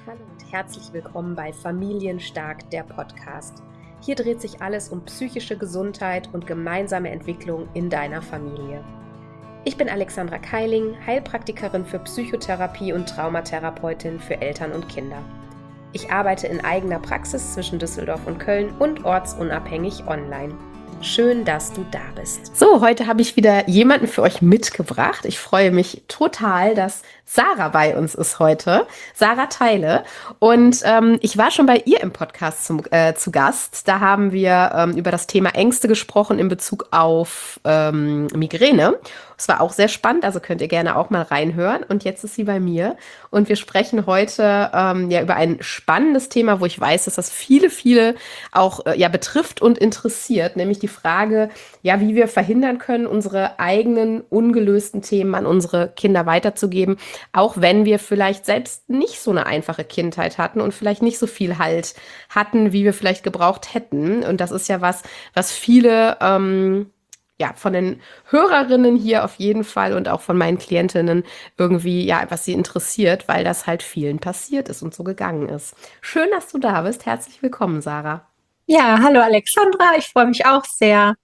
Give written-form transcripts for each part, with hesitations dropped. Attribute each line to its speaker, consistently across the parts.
Speaker 1: Hallo und herzlich willkommen bei Familienstark, der Podcast. Hier dreht sich alles um psychische Gesundheit und gemeinsame Entwicklung in deiner Familie. Ich bin Alexandra Keiling, Heilpraktikerin für Psychotherapie und Traumatherapeutin für Eltern und Kinder. Ich arbeite in eigener Praxis zwischen Düsseldorf und Köln und ortsunabhängig online. Schön, dass du da bist. So, heute habe ich wieder jemanden für euch mitgebracht. Ich freue mich total, dass Sarah bei uns ist heute. Sarah Theile. Und ich war schon bei ihr im Podcast zu Gast. Da haben wir über das Thema Ängste gesprochen in Bezug auf Migräne. Es war auch sehr spannend, also könnt ihr gerne auch mal reinhören. Und jetzt ist sie bei mir und wir sprechen heute ja über ein spannendes Thema, wo ich weiß, dass das viele auch ja betrifft und interessiert, nämlich die Frage, ja, wie wir verhindern können, unsere eigenen ungelösten Themen an unsere Kinder weiterzugeben, auch wenn wir vielleicht selbst nicht so eine einfache Kindheit hatten und vielleicht nicht so viel Halt hatten, wie wir vielleicht gebraucht hätten. Und das ist ja was viele ja, von den Hörerinnen hier auf jeden Fall und auch von meinen Klientinnen irgendwie, ja, was sie interessiert, weil das halt vielen passiert ist und so gegangen ist. Schön, dass du da bist. Herzlich willkommen, Sarah.
Speaker 2: Ja, hallo Alexandra, ich freue mich auch sehr.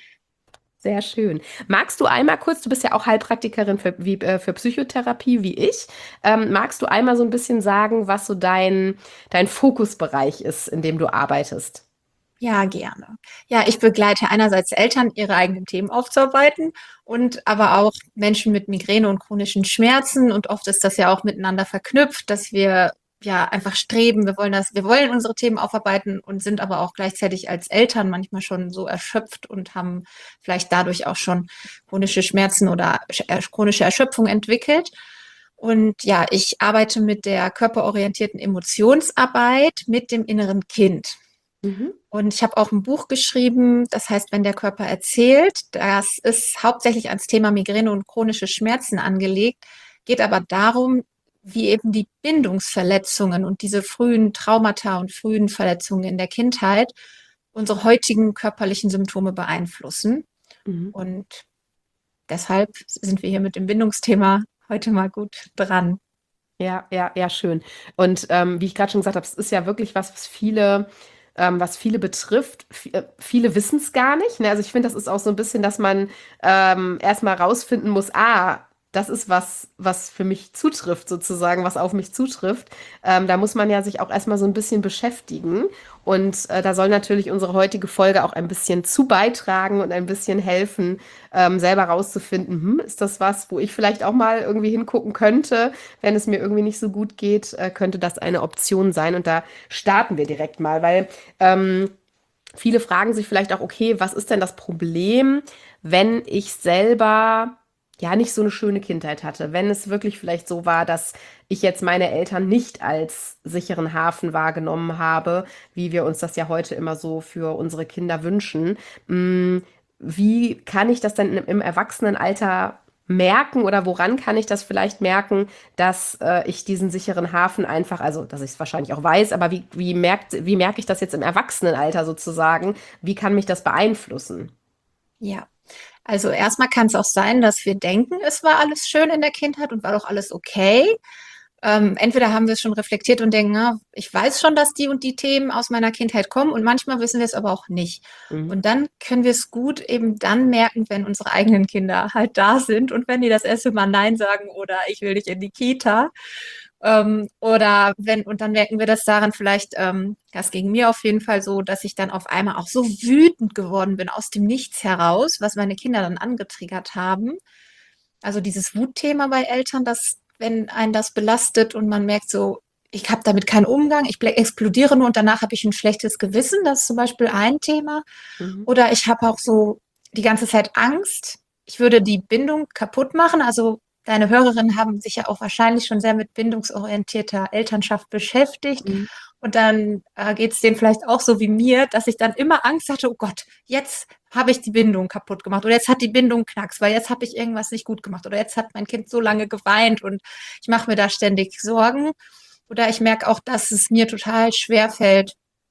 Speaker 1: Sehr schön. Magst du einmal kurz, du bist ja auch Heilpraktikerin für Psychotherapie wie ich, magst du einmal so ein bisschen sagen, was so dein Fokusbereich ist, in dem du arbeitest?
Speaker 2: Ja, gerne. Ja, ich begleite einerseits Eltern, ihre eigenen Themen aufzuarbeiten und aber auch Menschen mit Migräne und chronischen Schmerzen. Und oft ist das ja auch miteinander verknüpft, dass wir ja einfach streben, wir wollen unsere Themen aufarbeiten und sind aber auch gleichzeitig als Eltern manchmal schon so erschöpft und haben vielleicht dadurch auch schon chronische Schmerzen oder chronische Erschöpfung entwickelt. Und ja, ich arbeite mit der körperorientierten Emotionsarbeit mit dem inneren Kind.
Speaker 1: Mhm.
Speaker 2: Und ich habe auch ein Buch geschrieben, das heißt, wenn der Körper erzählt. Das ist hauptsächlich ans Thema Migräne und chronische Schmerzen angelegt, geht aber darum, wie eben die Bindungsverletzungen und diese frühen Traumata und frühen Verletzungen in der Kindheit unsere heutigen körperlichen Symptome beeinflussen.
Speaker 1: Mhm.
Speaker 2: Und deshalb sind wir hier mit dem Bindungsthema heute mal gut dran.
Speaker 1: Ja, schön. Und wie ich gerade schon gesagt habe, es ist ja wirklich was viele betrifft. Viele wissen es gar nicht. Ne? Also ich finde, das ist auch so ein bisschen, dass man erstmal rausfinden muss, das ist was für mich zutrifft, sozusagen, was auf mich zutrifft. Da muss man ja sich auch erstmal so ein bisschen beschäftigen. Und da soll natürlich unsere heutige Folge auch ein bisschen zu beitragen und ein bisschen helfen, selber rauszufinden, ist das was, wo ich vielleicht auch mal irgendwie hingucken könnte, wenn es mir irgendwie nicht so gut geht, könnte das eine Option sein. Und da starten wir direkt mal, weil viele fragen sich vielleicht auch, okay, was ist denn das Problem, wenn ich selber ja nicht so eine schöne Kindheit hatte, wenn es wirklich vielleicht so war, dass ich jetzt meine Eltern nicht als sicheren Hafen wahrgenommen habe, wie wir uns das ja heute immer so für unsere Kinder wünschen. Mm, Wie kann ich das denn im Erwachsenenalter merken oder woran kann ich das vielleicht merken, dass ich diesen sicheren Hafen einfach, also dass ich es wahrscheinlich auch weiß, aber wie merke ich das jetzt im Erwachsenenalter sozusagen? Wie kann mich das beeinflussen?
Speaker 2: Ja. Also erstmal kann es auch sein, dass wir denken, es war alles schön in der Kindheit und war doch alles okay. Entweder haben wir es schon reflektiert und denken, na, ich weiß schon, dass die und die Themen aus meiner Kindheit kommen und manchmal wissen wir es aber auch nicht.
Speaker 1: Mhm.
Speaker 2: Und dann können wir es gut eben dann merken, wenn unsere eigenen Kinder halt da sind und wenn die das erste Mal Nein sagen oder ich will nicht in die Kita. Und dann merken wir das daran vielleicht, das ging mir auf jeden Fall so, dass ich dann auf einmal auch so wütend geworden bin aus dem Nichts heraus, was meine Kinder dann angetriggert haben. Also dieses Wutthema bei Eltern, dass wenn einen das belastet und man merkt so, ich habe damit keinen Umgang, ich explodiere nur und danach habe ich ein schlechtes Gewissen, das ist zum Beispiel ein Thema.
Speaker 1: Mhm.
Speaker 2: Oder ich habe auch so die ganze Zeit Angst, ich würde die Bindung kaputt machen. Also deine Hörerinnen haben sich ja auch wahrscheinlich schon sehr mit bindungsorientierter Elternschaft beschäftigt.
Speaker 1: Mhm.
Speaker 2: Und dann geht es denen vielleicht auch so wie mir, dass ich dann immer Angst hatte, oh Gott, jetzt habe ich die Bindung kaputt gemacht oder jetzt hat die Bindung Knacks, weil jetzt habe ich irgendwas nicht gut gemacht oder jetzt hat mein Kind so lange geweint und ich mache mir da ständig Sorgen. Oder ich merke auch, dass es mir total schwer fällt,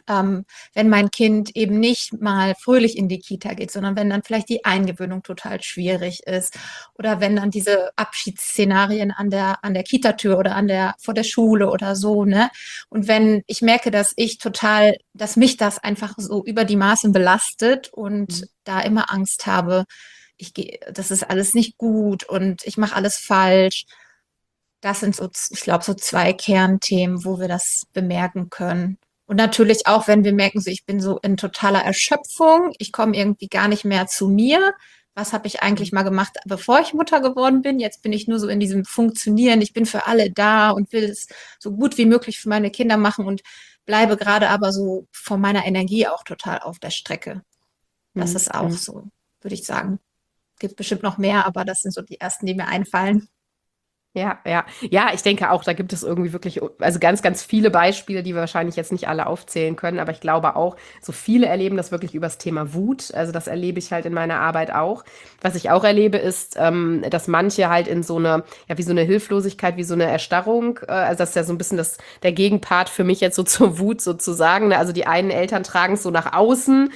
Speaker 2: wenn mein Kind eben nicht mal fröhlich in die Kita geht, sondern wenn dann vielleicht die Eingewöhnung total schwierig ist oder wenn dann diese Abschiedsszenarien an der Kitatür oder vor der Schule oder so, ne? Und wenn ich merke, dass mich das einfach so über die Maßen belastet und
Speaker 1: Mhm.
Speaker 2: da immer Angst habe, das ist alles nicht gut und ich mache alles falsch. Das sind so, ich glaube, so zwei Kernthemen, wo wir das bemerken können. Und natürlich auch, wenn wir merken, so ich bin so in totaler Erschöpfung, ich komme irgendwie gar nicht mehr zu mir. Was habe ich eigentlich mal gemacht, bevor ich Mutter geworden bin? Jetzt bin ich nur so in diesem Funktionieren. Ich bin für alle da und will es so gut wie möglich für meine Kinder machen und bleibe gerade aber so von meiner Energie auch total auf der Strecke. Das
Speaker 1: Mhm.
Speaker 2: ist auch
Speaker 1: Mhm.
Speaker 2: so, würde ich sagen. Gibt bestimmt noch mehr, aber das sind so die ersten, die mir einfallen.
Speaker 1: Ja, ja. Ja, ich denke auch, da gibt es irgendwie wirklich, also ganz, ganz viele Beispiele, die wir wahrscheinlich jetzt nicht alle aufzählen können, aber ich glaube auch, so viele erleben das wirklich übers Thema Wut. Also das erlebe ich halt in meiner Arbeit auch. Was ich auch erlebe, ist, dass manche halt in so eine, ja, wie so eine Hilflosigkeit, wie so eine Erstarrung, also das ist ja so ein bisschen der Gegenpart für mich jetzt so zur Wut sozusagen. Ne? Also die einen Eltern tragen es so nach außen,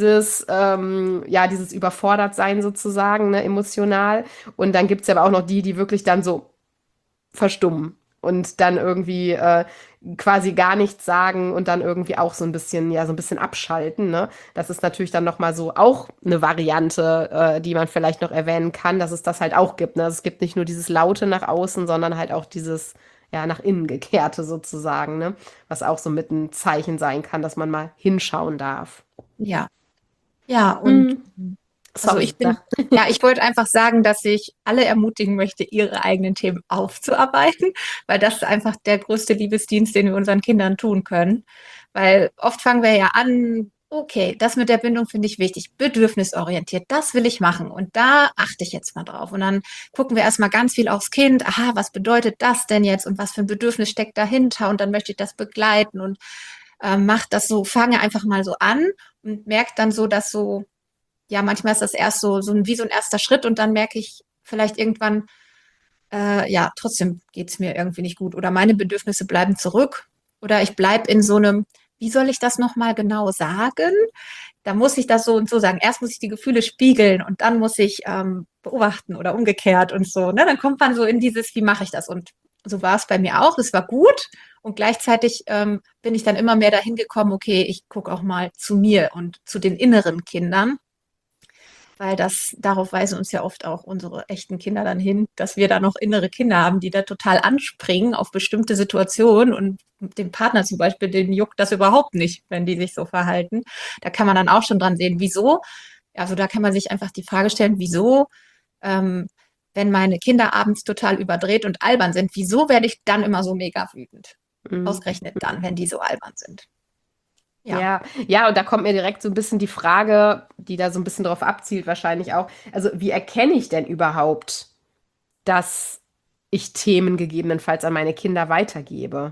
Speaker 1: ja, dieses Überfordertsein sozusagen, ne, emotional. Und dann gibt's ja aber auch noch die wirklich dann so verstummen und dann irgendwie quasi gar nichts sagen und dann irgendwie auch so ein bisschen, ja, so ein bisschen abschalten, ne? Das ist natürlich dann nochmal so auch eine Variante, die man vielleicht noch erwähnen kann, dass es das halt auch gibt, ne? Also es gibt nicht nur dieses Laute nach außen, sondern halt auch dieses, ja, nach innen gekehrte sozusagen, ne? Was auch so mit ein Zeichen sein kann, dass man mal hinschauen darf.
Speaker 2: Ja, ja, und
Speaker 1: Hm,
Speaker 2: also
Speaker 1: sorry, sag.
Speaker 2: ich wollte einfach sagen, dass ich alle ermutigen möchte, ihre eigenen Themen aufzuarbeiten, weil das ist einfach der größte Liebesdienst, den wir unseren Kindern tun können. Weil oft fangen wir ja an, okay, das mit der Bindung finde ich wichtig, bedürfnisorientiert, das will ich machen und da achte ich jetzt mal drauf. Und dann gucken wir erstmal ganz viel aufs Kind, aha, was bedeutet das denn jetzt und was für ein Bedürfnis steckt dahinter und dann möchte ich das begleiten und macht das so, fange einfach mal so an und merkt dann so, dass so ja, manchmal ist das erst wie so ein erster Schritt und dann merke ich vielleicht irgendwann, ja, trotzdem geht es mir irgendwie nicht gut oder meine Bedürfnisse bleiben zurück oder ich bleibe in so einem, wie soll ich das nochmal genau sagen? Da muss ich das so und so sagen. Erst muss ich die Gefühle spiegeln und dann muss ich beobachten oder umgekehrt und so. Ne? Dann kommt man so in dieses, wie mache ich das? Und so war es bei mir auch. Es war gut und gleichzeitig bin ich dann immer mehr dahin gekommen, okay, ich gucke auch mal zu mir und zu den inneren Kindern, weil darauf weisen uns ja oft auch unsere echten Kinder dann hin, dass wir da noch innere Kinder haben, die da total anspringen auf bestimmte Situationen und dem Partner zum Beispiel, den juckt das überhaupt nicht, wenn die sich so verhalten. Da kann man dann auch schon dran sehen, wieso. Also da kann man sich einfach die Frage stellen, wieso, ähm, wenn meine Kinder abends total überdreht und albern sind, wieso werde ich dann immer so mega wütend?
Speaker 1: Hm.
Speaker 2: Ausgerechnet dann, wenn die so albern sind. Ja.
Speaker 1: Ja, ja, und da kommt mir direkt so ein bisschen die Frage, die da so ein bisschen drauf abzielt, wahrscheinlich auch. Also, wie erkenne ich denn überhaupt, dass ich Themen gegebenenfalls an meine Kinder weitergebe?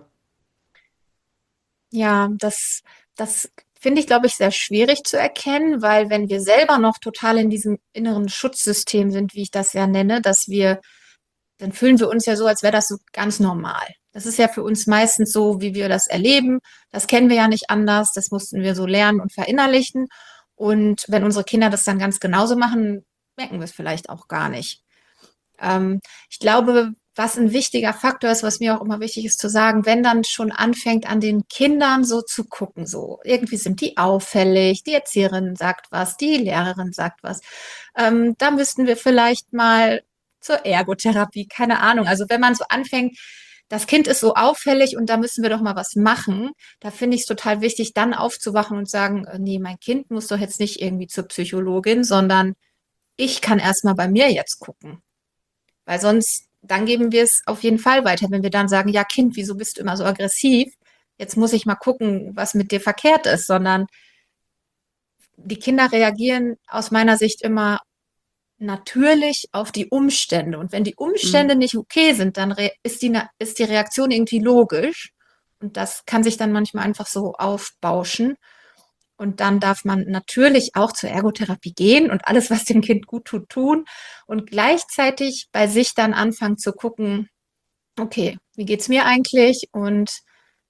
Speaker 2: Ja, das finde ich, glaube ich, sehr schwierig zu erkennen, weil wenn wir selber noch total in diesem inneren Schutzsystem sind, wie ich das ja nenne, dann fühlen wir uns ja so, als wäre das so ganz normal. Das ist ja für uns meistens so, wie wir das erleben. Das kennen wir ja nicht anders. Das mussten wir so lernen und verinnerlichen. Und wenn unsere Kinder das dann ganz genauso machen, merken wir es vielleicht auch gar nicht. Ich glaube, was ein wichtiger Faktor ist, was mir auch immer wichtig ist zu sagen, wenn dann schon anfängt, an den Kindern so zu gucken, so irgendwie sind die auffällig, die Erzieherin sagt was, die Lehrerin sagt was, da müssten wir vielleicht mal zur Ergotherapie, keine Ahnung. Also wenn man so anfängt, das Kind ist so auffällig und da müssen wir doch mal was machen, da finde ich es total wichtig, dann aufzuwachen und sagen, nee, mein Kind muss doch jetzt nicht irgendwie zur Psychologin, sondern ich kann erst mal bei mir jetzt gucken. Weil sonst, dann geben wir es auf jeden Fall weiter. Wenn wir dann sagen, ja, Kind, wieso bist du immer so aggressiv? Jetzt muss ich mal gucken, was mit dir verkehrt ist, sondern die Kinder reagieren aus meiner Sicht immer natürlich auf die Umstände. Und wenn die
Speaker 1: Hm.
Speaker 2: Umstände nicht okay sind, dann ist die Reaktion irgendwie logisch. Und das kann sich dann manchmal einfach so aufbauschen. Und dann darf man natürlich auch zur Ergotherapie gehen und alles, was dem Kind gut tut, tun. Und gleichzeitig bei sich dann anfangen zu gucken, okay, wie geht's mir eigentlich? Und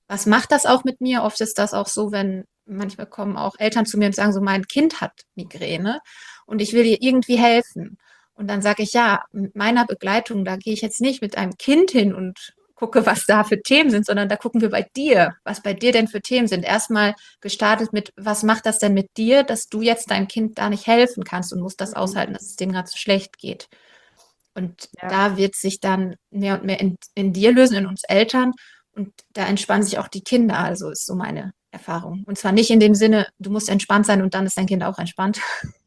Speaker 2: was macht das auch mit mir? Oft ist das auch so, wenn manchmal kommen auch Eltern zu mir und sagen so, mein Kind hat Migräne und ich will ihr irgendwie helfen. Und dann sage ich, ja, mit meiner Begleitung, da gehe ich jetzt nicht mit einem Kind hin und gucke, was da für Themen sind, sondern da gucken wir bei dir, was bei dir denn für Themen sind. Erstmal gestartet mit, was macht das denn mit dir, dass du jetzt deinem Kind da nicht helfen kannst und musst das
Speaker 1: Mhm.
Speaker 2: aushalten, dass es dem gerade so schlecht geht. Und
Speaker 1: Ja.
Speaker 2: da wird sich dann mehr und mehr in dir lösen, in uns Eltern. Und da entspannen sich auch die Kinder. Also ist so meine Erfahrung. Und zwar nicht in dem Sinne, du musst entspannt sein und dann ist dein Kind auch entspannt,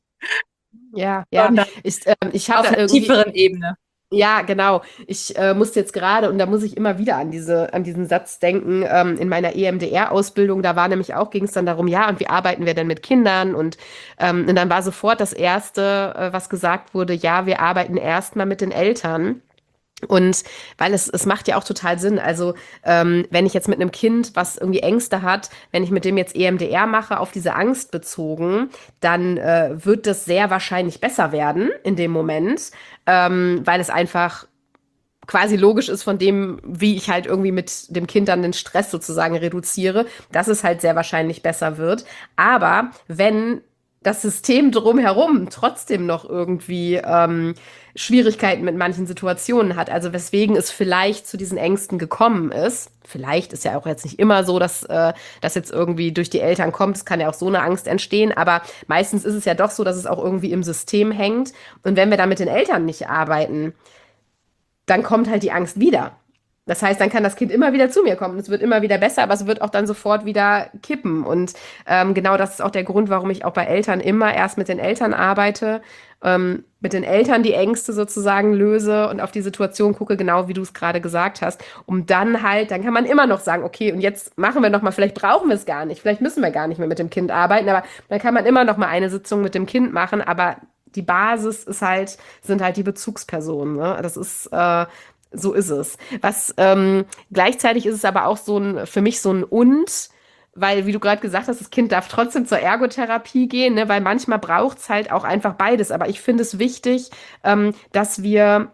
Speaker 1: Ja, ja.
Speaker 2: sondern
Speaker 1: Ich habe
Speaker 2: auf
Speaker 1: da
Speaker 2: einer
Speaker 1: irgendwie,
Speaker 2: tieferen Ebene.
Speaker 1: ja, genau. Ich musste jetzt gerade, und da muss ich immer wieder an diesen Satz denken, in meiner EMDR-Ausbildung, da war nämlich auch, ging es dann darum, ja, und wie arbeiten wir denn mit Kindern? Und dann war sofort das Erste, was gesagt wurde, ja, wir arbeiten erstmal mit den Eltern. Und weil es macht ja auch total Sinn. Also, wenn ich jetzt mit einem Kind, was irgendwie Ängste hat, wenn ich mit dem jetzt EMDR mache, auf diese Angst bezogen, dann wird das sehr wahrscheinlich besser werden in dem Moment, weil es einfach quasi logisch ist von dem, wie ich halt irgendwie mit dem Kind dann den Stress sozusagen reduziere, dass es halt sehr wahrscheinlich besser wird. Aber wenn das System drumherum trotzdem noch irgendwie Schwierigkeiten mit manchen Situationen hat, also weswegen es vielleicht zu diesen Ängsten gekommen ist. Vielleicht ist ja auch jetzt nicht immer so, dass das jetzt irgendwie durch die Eltern kommt. Es kann ja auch so eine Angst entstehen, aber meistens ist es ja doch so, dass es auch irgendwie im System hängt. Und wenn wir da mit den Eltern nicht arbeiten, dann kommt halt die Angst wieder. Das heißt, dann kann das Kind immer wieder zu mir kommen. Es wird immer wieder besser, aber es wird auch dann sofort wieder kippen. Und genau das ist auch der Grund, warum ich auch bei Eltern immer erst mit den Eltern arbeite, mit den Eltern die Ängste sozusagen löse und auf die Situation gucke, genau wie du es gerade gesagt hast, um dann halt, dann kann man immer noch sagen, okay, und jetzt machen wir noch mal, vielleicht brauchen wir es gar nicht, vielleicht müssen wir gar nicht mehr mit dem Kind arbeiten, aber dann kann man immer noch mal eine Sitzung mit dem Kind machen, aber die Basis ist halt, sind halt die Bezugspersonen. Ne? Das ist, so ist es. Was gleichzeitig ist es aber auch so ein, für mich so ein Und, weil, wie du gerade gesagt hast, das Kind darf trotzdem zur Ergotherapie gehen, ne? Weil manchmal braucht es halt auch einfach beides. Aber ich finde es wichtig, dass wir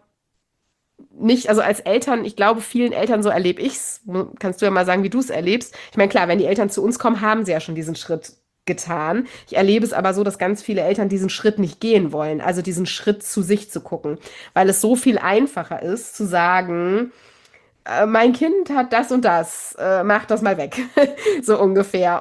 Speaker 1: nicht, also als Eltern, ich glaube, vielen Eltern, so erlebe ich's, kannst du ja mal sagen, wie du es erlebst. Ich meine, klar, wenn die Eltern zu uns kommen, haben sie ja schon diesen Schritt getan. Ich erlebe es aber so, dass ganz viele Eltern diesen Schritt nicht gehen wollen, also diesen Schritt zu sich zu gucken, weil es so viel einfacher ist zu sagen, mein Kind hat das und das, mach das mal weg, so ungefähr.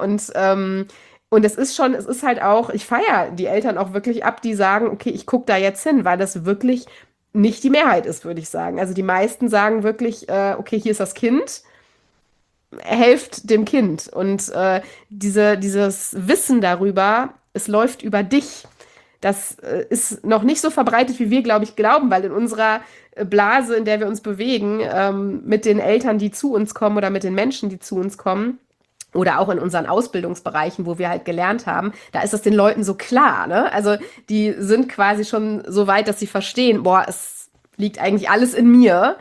Speaker 1: Und es ist schon, es ist halt auch, ich feiere die Eltern auch wirklich ab, die sagen, okay, ich gucke da jetzt hin, weil das wirklich nicht die Mehrheit ist, würde ich sagen. Also die meisten sagen wirklich, okay, hier ist das Kind, helft dem Kind. Und dieses Wissen darüber, es läuft über dich, das ist noch nicht so verbreitet, wie wir, glaube ich, glauben, weil in unserer Blase, in der wir uns bewegen, mit den Eltern, die zu uns kommen oder mit den Menschen, die zu uns kommen, oder auch in unseren Ausbildungsbereichen, wo wir halt gelernt haben, da ist es den Leuten so klar, ne? Also die sind quasi schon so weit, dass sie verstehen, boah, es liegt eigentlich alles in mir.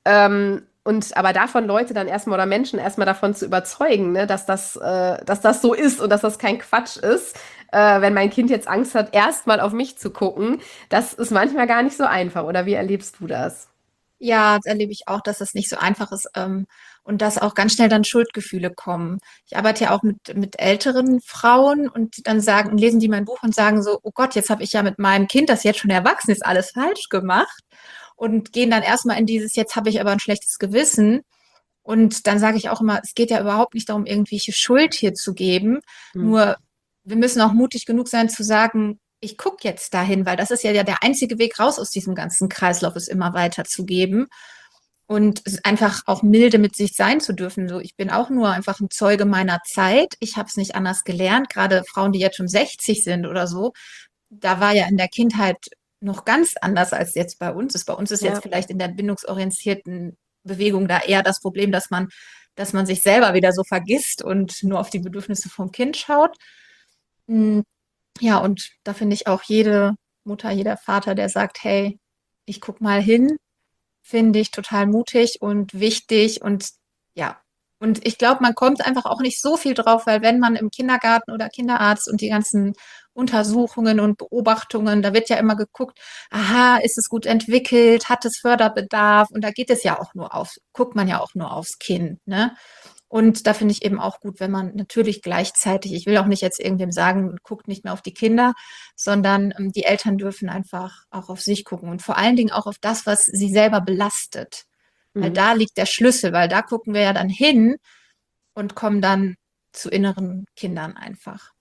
Speaker 1: Und aber davon Leute dann erstmal oder Menschen erstmal davon zu überzeugen, ne, dass das so ist und dass das kein Quatsch ist, wenn mein Kind jetzt Angst hat, erstmal auf mich zu gucken, das ist manchmal gar nicht so einfach. Oder wie erlebst du das?
Speaker 2: Ja, das erlebe ich auch, dass das nicht so einfach ist, und dass auch ganz schnell dann Schuldgefühle kommen. Ich arbeite ja auch mit älteren Frauen und dann sagen, lesen die mein Buch und sagen so, oh Gott, jetzt habe ich ja mit meinem Kind, das jetzt schon erwachsen ist, alles falsch gemacht und gehen dann erstmal in dieses, jetzt habe ich aber ein schlechtes Gewissen. Und dann sage ich auch immer, es geht ja überhaupt nicht darum, irgendwelche Schuld hier zu geben.
Speaker 1: Hm.
Speaker 2: Nur wir müssen auch mutig genug sein zu sagen, ich gucke jetzt dahin, weil das ist ja der einzige Weg raus aus diesem ganzen Kreislauf, es immer weiter zu geben. Und es ist einfach auch milde mit sich sein zu dürfen. So, ich bin auch nur einfach ein Zeuge meiner Zeit. Ich habe es nicht anders gelernt. Gerade Frauen, die jetzt schon 60 sind oder so, da war ja in der Kindheit noch ganz anders als jetzt bei uns ist. Bei uns ist jetzt
Speaker 1: Ja.
Speaker 2: vielleicht in der bindungsorientierten Bewegung da eher das Problem, dass man sich selber wieder so vergisst und nur auf die Bedürfnisse vom Kind schaut. Mm, ja, und da finde ich auch jede Mutter, jeder Vater, der sagt, hey, ich guck mal hin, finde ich total mutig und wichtig und ja. Und ich glaube, man kommt einfach auch nicht so viel drauf, weil wenn man im Kindergarten oder Kinderarzt und die ganzen Untersuchungen und Beobachtungen, da wird ja immer geguckt, aha, ist es gut entwickelt, hat es Förderbedarf? Und da geht es ja auch nur auf, guckt man ja auch nur aufs Kind, ne? Und da finde ich eben auch gut, wenn man natürlich gleichzeitig, ich will auch nicht jetzt irgendwem sagen, guckt nicht mehr auf die Kinder, sondern die Eltern dürfen einfach auch auf sich gucken und vor allen Dingen auch auf das, was sie selber belastet. Weil
Speaker 1: Mhm.
Speaker 2: da liegt der Schlüssel, weil da gucken wir ja dann hin und kommen dann zu inneren Kindern einfach.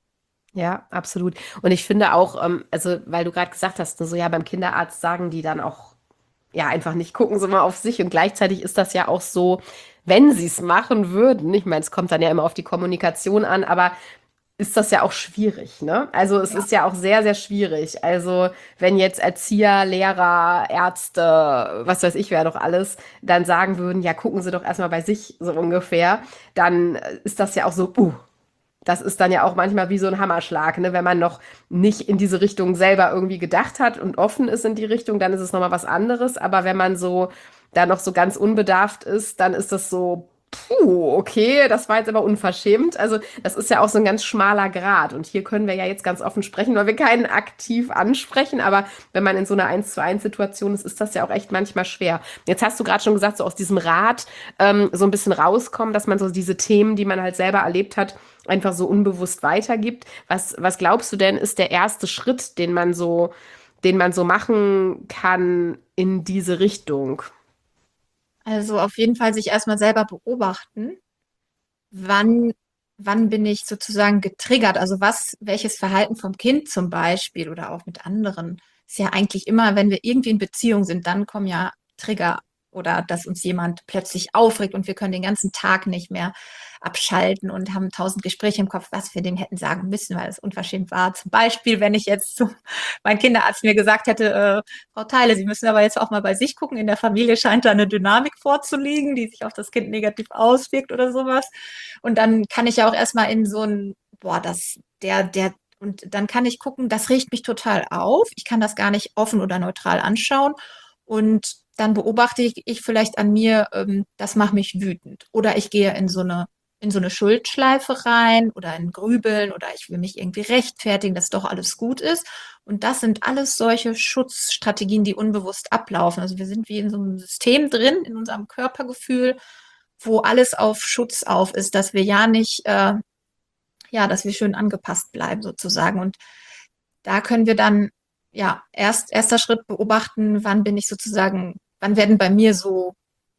Speaker 1: Ja, absolut. Und ich finde auch, also weil du gerade gesagt hast, ne, so ja, beim Kinderarzt sagen die dann auch, ja, einfach nicht, gucken sie mal auf sich. Und gleichzeitig ist das ja auch so, wenn sie es machen würden, ich meine, es kommt dann ja immer auf die Kommunikation an, aber ist das ja auch schwierig, ne? Also es
Speaker 2: Ja.
Speaker 1: ist ja auch sehr, sehr schwierig. Also wenn jetzt Erzieher, Lehrer, Ärzte, was weiß ich, wer doch alles, dann sagen würden, ja, gucken Sie doch erstmal bei sich so ungefähr, dann ist das ja auch so, das ist dann ja auch manchmal wie so ein Hammerschlag, ne? Wenn man noch nicht in diese Richtung selber irgendwie gedacht hat und offen ist in die Richtung, dann ist es nochmal was anderes. Aber wenn man so da noch so ganz unbedarft ist, dann ist das so, puh, okay, das war jetzt aber unverschämt. Also das ist ja auch so ein ganz schmaler Grat. Und hier können wir ja jetzt ganz offen sprechen, weil wir keinen aktiv ansprechen. Aber wenn man in so einer 1:1 Situation ist, ist das ja auch echt manchmal schwer. Jetzt hast du gerade schon gesagt, so aus diesem Rad so ein bisschen rauskommen, dass man so diese Themen, die man halt selber erlebt hat, einfach so unbewusst weitergibt. Was glaubst du denn, ist der erste Schritt, den man so machen kann in diese Richtung?
Speaker 2: Also auf jeden Fall sich erstmal selber beobachten, wann, wann bin ich sozusagen getriggert? Also welches Verhalten vom Kind zum Beispiel oder auch mit anderen ist ja eigentlich immer, wenn wir irgendwie in Beziehung sind, dann kommen ja Trigger oder dass uns jemand plötzlich aufregt und wir können den ganzen Tag nicht mehr abschalten und haben tausend Gespräche im Kopf, was wir dem hätten sagen müssen, weil es unverschämt war. Zum Beispiel, wenn ich jetzt zu mein Kinderarzt mir gesagt hätte, Frau Theile, Sie müssen aber jetzt auch mal bei sich gucken. In der Familie scheint da eine Dynamik vorzuliegen, die sich auf das Kind negativ auswirkt oder sowas. Und dann kann ich ja auch erstmal in so ein, boah, und dann kann ich gucken, das regt mich total auf. Ich kann das gar nicht offen oder neutral anschauen. Und dann beobachte ich vielleicht an mir, das macht mich wütend. Oder ich gehe in so eine Schuldschleife rein oder in Grübeln oder ich will mich irgendwie rechtfertigen, dass doch alles gut ist. Und das sind alles solche Schutzstrategien, die unbewusst ablaufen. Also wir sind wie in so einem System drin, in unserem Körpergefühl, wo alles auf Schutz auf ist, dass wir ja nicht, ja, dass wir schön angepasst bleiben sozusagen. Und da können wir dann, ja, erster Schritt beobachten, wann bin ich sozusagen, wann werden bei mir so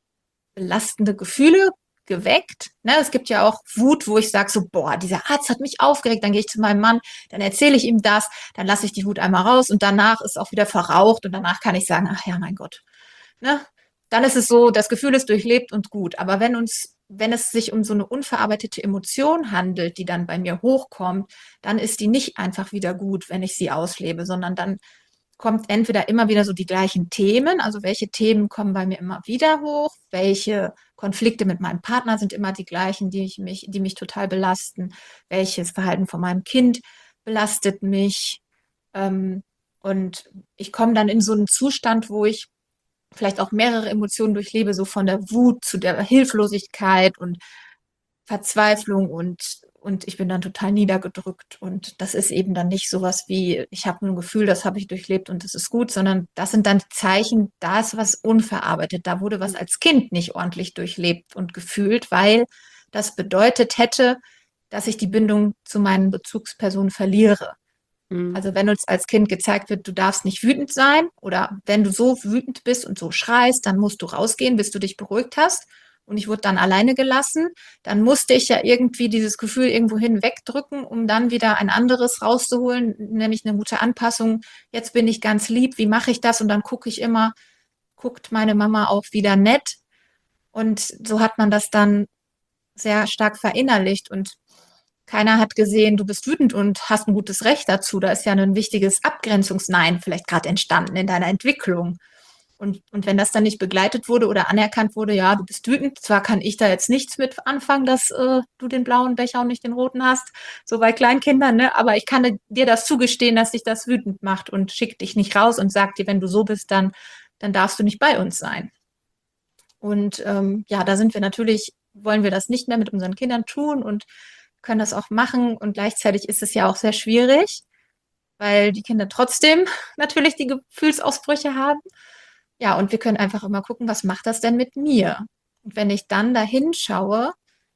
Speaker 2: belastende Gefühle geweckt. Ne, es gibt ja auch Wut, wo ich sage so, boah, dieser Arzt hat mich aufgeregt, dann gehe ich zu meinem Mann, dann erzähle ich ihm das, dann lasse ich die Wut einmal raus und danach ist auch wieder verraucht und danach kann ich sagen, ach ja, mein Gott, ne? Dann ist es so, das Gefühl ist durchlebt und gut. Aber wenn es sich um so eine unverarbeitete Emotion handelt, die dann bei mir hochkommt, dann ist die nicht einfach wieder gut, wenn ich sie auslebe, sondern dann kommt entweder immer wieder so die gleichen Themen, also welche Themen kommen bei mir immer wieder hoch, welche Konflikte mit meinem Partner sind immer die gleichen, die mich total belasten, welches Verhalten von meinem Kind belastet mich. Ähm, und ich komme dann in so einen Zustand, wo ich vielleicht auch mehrere Emotionen durchlebe, so von der Wut zu der Hilflosigkeit und Verzweiflung und ich bin dann total niedergedrückt. Und das ist eben dann nicht sowas wie, ich habe ein Gefühl, das habe ich durchlebt und das ist gut, sondern das sind dann die Zeichen, da ist was unverarbeitet. Da wurde was als Kind nicht ordentlich durchlebt und gefühlt, weil das bedeutet hätte, dass ich die Bindung zu meinen Bezugspersonen verliere.
Speaker 1: Mhm.
Speaker 2: Also wenn uns als Kind gezeigt wird, du darfst nicht wütend sein oder wenn du so wütend bist und so schreist, dann musst du rausgehen, bis du dich beruhigt hast. Und ich wurde dann alleine gelassen. Dann musste ich ja irgendwie dieses Gefühl irgendwo hinwegdrücken, um dann wieder ein anderes rauszuholen, nämlich eine gute Anpassung. Jetzt bin ich ganz lieb, wie mache ich das? Und dann gucke ich immer, guckt meine Mama auch wieder nett. Und so hat man das dann sehr stark verinnerlicht. Und keiner hat gesehen, du bist wütend und hast ein gutes Recht dazu. Da ist ja ein wichtiges Abgrenzungsnein vielleicht gerade entstanden in deiner Entwicklung. Und wenn das dann nicht begleitet wurde oder anerkannt wurde, ja, du bist wütend, zwar kann ich da jetzt nichts mit anfangen, dass du den blauen Becher und nicht den roten hast, so bei Kleinkindern, ne? Aber ich kann dir das zugestehen, dass dich das wütend macht und schick dich nicht raus und sagt dir, wenn du so bist, dann darfst du nicht bei uns sein. Und ja, da sind wir natürlich, wollen wir das nicht mehr mit unseren Kindern tun und können das auch machen. Und gleichzeitig ist es ja auch sehr schwierig, weil die Kinder trotzdem natürlich die Gefühlsausbrüche haben. Ja, und wir können einfach immer gucken, was macht das denn mit mir? Und wenn ich dann dahin schaue,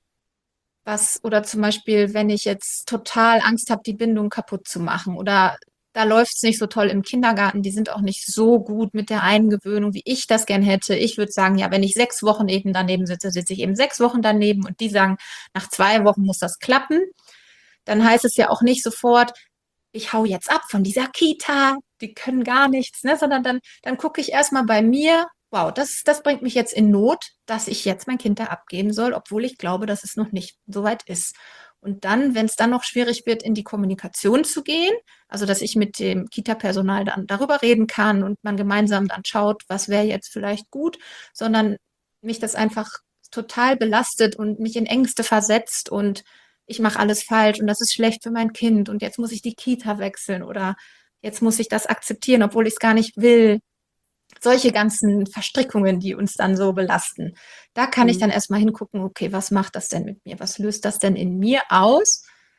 Speaker 2: oder zum Beispiel, wenn ich jetzt total Angst habe, die Bindung kaputt zu machen oder da läuft es nicht so toll im Kindergarten, die sind auch nicht so gut mit der Eingewöhnung, wie ich das gern hätte. Ich würde sagen, ja, wenn ich 6 Wochen eben daneben sitze, sitze ich eben 6 Wochen daneben und die sagen, nach 2 Wochen muss das klappen. Dann heißt es ja auch nicht sofort, ich hau jetzt ab von dieser Kita, die können gar nichts, ne? Sondern dann gucke ich erstmal bei mir, wow, das bringt mich jetzt in Not, dass ich jetzt mein Kind da abgeben soll, obwohl ich glaube, dass es noch nicht so weit ist. Und dann, wenn es dann noch schwierig wird, in die Kommunikation zu gehen, also dass ich mit dem Kita-Personal dann darüber reden kann und man gemeinsam dann schaut, was wäre jetzt vielleicht gut, sondern mich das einfach total belastet und mich in Ängste versetzt und ich mache alles falsch und das ist schlecht für mein Kind und jetzt muss ich die Kita wechseln oder jetzt muss ich das akzeptieren, obwohl ich es gar nicht will. Solche ganzen Verstrickungen, die uns dann so belasten. Da kann ich dann erstmal hingucken, okay, was macht das denn mit mir? Was löst das denn in mir aus,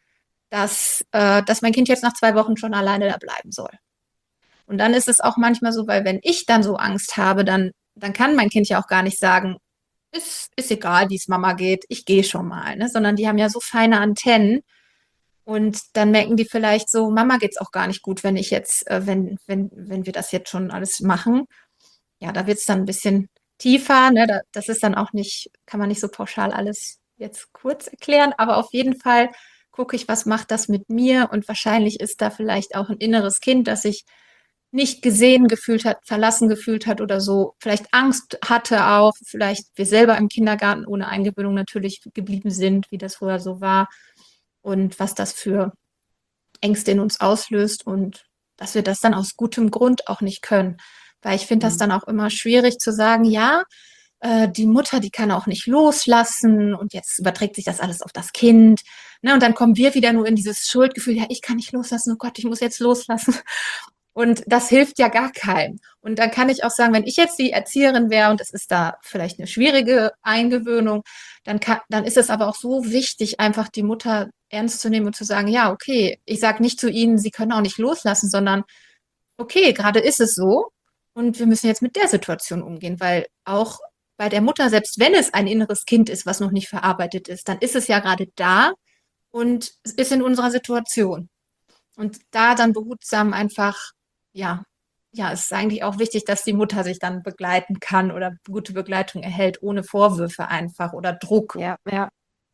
Speaker 2: dass mein Kind jetzt nach 2 Wochen schon alleine da bleiben soll? Und dann ist es auch manchmal so, weil wenn ich dann so Angst habe, dann kann mein Kind ja auch gar nicht sagen, ist egal, wie es Mama geht, ich gehe schon mal, ne? Sondern die haben ja so feine Antennen und dann merken die vielleicht so, Mama geht's auch gar nicht gut, wenn ich jetzt, wenn wir das jetzt schon alles machen. Ja, da wird's dann ein bisschen tiefer, ne? Das ist dann auch nicht, kann man nicht so pauschal alles jetzt kurz erklären, aber auf jeden Fall gucke ich, was macht das mit mir und wahrscheinlich ist da vielleicht auch ein inneres Kind, das sich nicht gesehen gefühlt hat, verlassen gefühlt hat oder so, vielleicht Angst hatte auch, vielleicht wir selber im Kindergarten ohne Eingewöhnung natürlich geblieben sind, wie das früher so war und was das für Ängste in uns auslöst und dass wir das dann aus gutem Grund auch nicht können. Weil ich finde das dann auch immer schwierig zu sagen, ja, die Mutter, die kann auch nicht loslassen und jetzt überträgt sich das alles auf das Kind. Ne? Und dann kommen wir wieder nur in dieses Schuldgefühl, ja, ich kann nicht loslassen, oh Gott, ich muss jetzt loslassen. Und das hilft ja gar keinem. Und dann kann ich auch sagen, wenn ich jetzt die Erzieherin wäre und es ist da vielleicht eine schwierige Eingewöhnung, dann ist es aber auch so wichtig, einfach die Mutter ernst zu nehmen und zu sagen, ja, okay, ich sage nicht zu ihnen, sie können auch nicht loslassen, sondern okay, gerade ist es so und wir müssen jetzt mit der Situation umgehen, weil auch bei der Mutter, selbst wenn es ein inneres Kind ist, was noch nicht verarbeitet ist, dann ist es ja gerade da und es ist in unserer Situation. Und da dann behutsam einfach, ja, ja, es ist eigentlich auch wichtig, dass die Mutter sich dann begleiten kann oder gute Begleitung erhält, ohne Vorwürfe einfach oder Druck.
Speaker 1: Ja, ja.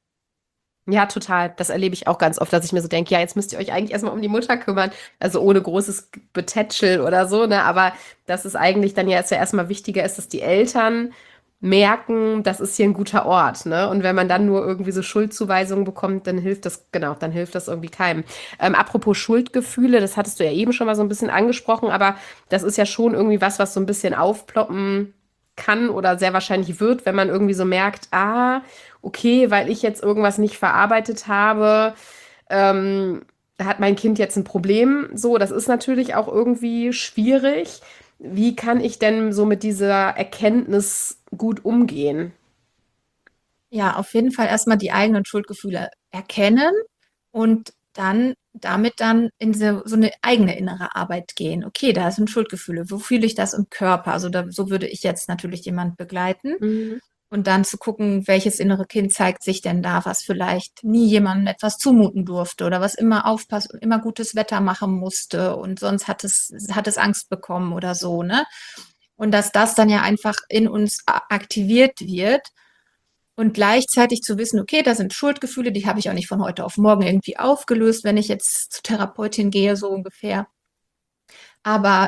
Speaker 1: Ja, total. Das erlebe ich auch ganz oft, dass ich mir so denke, ja, jetzt müsst ihr euch eigentlich erstmal um die Mutter kümmern. Also ohne großes Betätschel oder so, ne? Aber dass es eigentlich dann ja jetzt ja erstmal wichtiger ist, dass die Eltern merken, das ist hier ein guter Ort, ne? Und wenn man dann nur irgendwie so Schuldzuweisungen bekommt, dann hilft das, genau, dann hilft das irgendwie keinem. Apropos Schuldgefühle, das hattest du ja eben schon mal so ein bisschen angesprochen, aber das ist ja schon irgendwie was, was so ein bisschen aufploppen kann oder sehr wahrscheinlich wird, wenn man irgendwie so merkt, okay, weil ich jetzt irgendwas nicht verarbeitet habe, ähm, hat mein Kind jetzt ein Problem. So, das ist natürlich auch irgendwie schwierig. Wie kann ich denn so mit dieser Erkenntnis gut umgehen?
Speaker 2: Ja, auf jeden Fall erstmal die eigenen Schuldgefühle erkennen und dann damit dann in so eine eigene innere Arbeit gehen. Okay, da sind Schuldgefühle. Wo fühle ich das im Körper? Also so würde ich jetzt natürlich jemand begleiten.
Speaker 1: Mhm.
Speaker 2: Und dann zu gucken, welches innere Kind zeigt sich denn da, was vielleicht nie jemandem etwas zumuten durfte oder was immer aufpasst und immer gutes Wetter machen musste und sonst hat es Angst bekommen oder so, ne? Und dass das dann ja einfach in uns aktiviert wird und gleichzeitig zu wissen, okay, da sind Schuldgefühle, die habe ich auch nicht von heute auf morgen irgendwie aufgelöst, wenn ich jetzt zur Therapeutin gehe, so ungefähr. Aber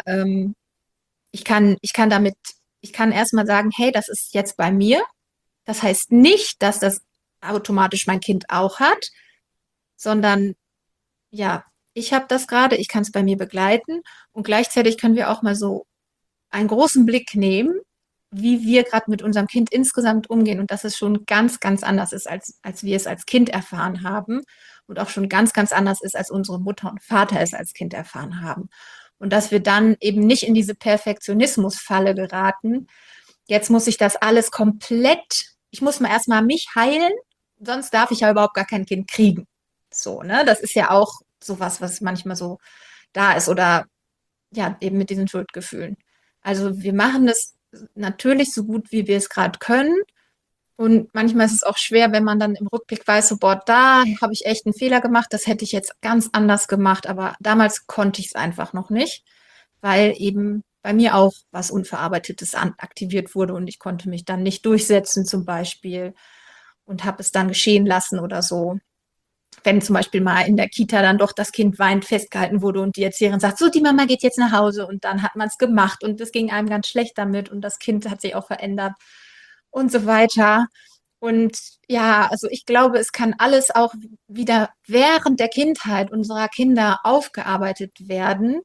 Speaker 2: ich kann erstmal sagen, hey, das ist jetzt bei mir. Das heißt nicht, dass das automatisch mein Kind auch hat, sondern ja, ich habe das gerade, ich kann es bei mir begleiten und gleichzeitig können wir auch mal so einen großen Blick nehmen, wie wir gerade mit unserem Kind insgesamt umgehen und dass es schon ganz, ganz anders ist, als wir es als Kind erfahren haben und auch schon ganz, ganz anders ist, als unsere Mutter und Vater es als Kind erfahren haben. Und dass wir dann eben nicht in diese Perfektionismusfalle geraten. Jetzt muss ich das alles komplett, ich muss mal erstmal mich heilen, sonst darf ich ja überhaupt gar kein Kind kriegen. So, ne? Das ist ja auch sowas, was manchmal so da ist oder ja, eben mit diesen Schuldgefühlen. Also wir machen das natürlich so gut, wie wir es gerade können Und manchmal ist es auch schwer, wenn man dann im Rückblick weiß, so, boah, da habe ich echt einen Fehler gemacht, das hätte ich jetzt ganz anders gemacht, aber damals konnte ich es einfach noch nicht, weil eben bei mir auch was Unverarbeitetes aktiviert wurde und ich konnte mich dann nicht durchsetzen zum Beispiel und habe es dann geschehen lassen oder so. Wenn zum Beispiel mal in der Kita dann doch das Kind weint, festgehalten wurde und die Erzieherin sagt, so, die Mama geht jetzt nach Hause und dann hat man es gemacht und es ging einem ganz schlecht damit und das Kind hat sich auch verändert und so weiter. Und ja, also ich glaube, es kann alles auch wieder während der Kindheit unserer Kinder aufgearbeitet werden,